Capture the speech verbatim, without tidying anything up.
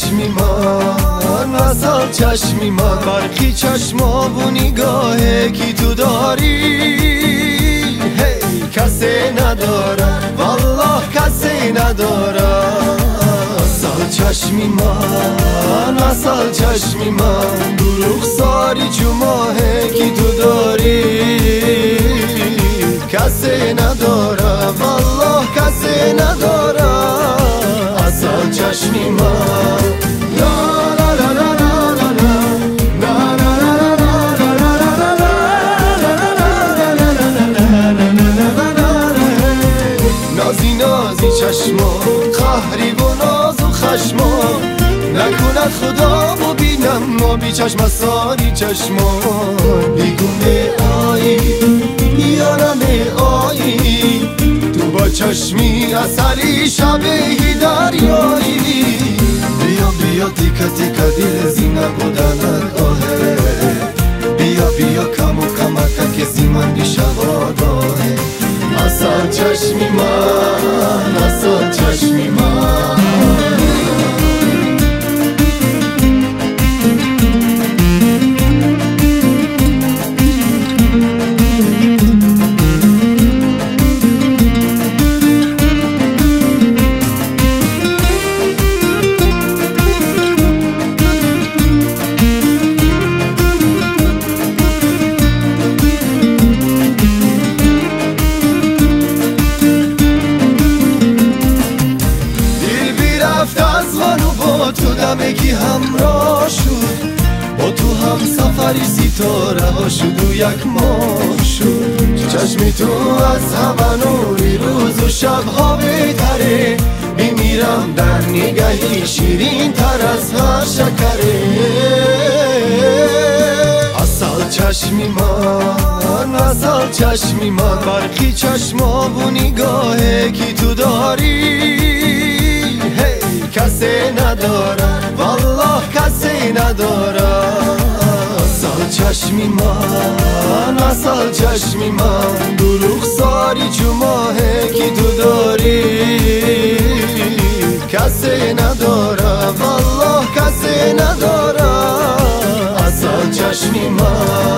چشمی من وصل چشمی من برخی چشما و نگاهه کی تو داری هی کسی نداره والله کسی نداره وصل چشمی من وصل چشمی من دروغ ساری چماهه کی تو داری کسی نداره والله کسی نداره وصل چشمی من نازی نازی چشما قهری و ناز و خشما نکند خدا و بینم ما بی چشم ساری چشما بیگونه آیی یا نمه آیی تو با چشمی اصلی شبهی دریایی بیا بیا تیکا تیکا دل زینه بودنت آهه بیا بیا کم و کمک کسی من بیشه واداهه اصل چشمی من اصل چشمی من تو دمگی همراه شد با تو هم سفری ستاره ها شد و یک ماه شد چشمی تو از همه نوری روز و شبها بهتره میمیرم در نگهی شیرین تر از هر شکره اصل چشمی من اصل چشمی من برخی چشما و نگاهه کی تو داری کسی نداره والله کسی نداره اصل چشمی من اصل چشمی من دروغ ساری چماهه کی تو داری کسی نداره والله کسی نداره اصل چشمی من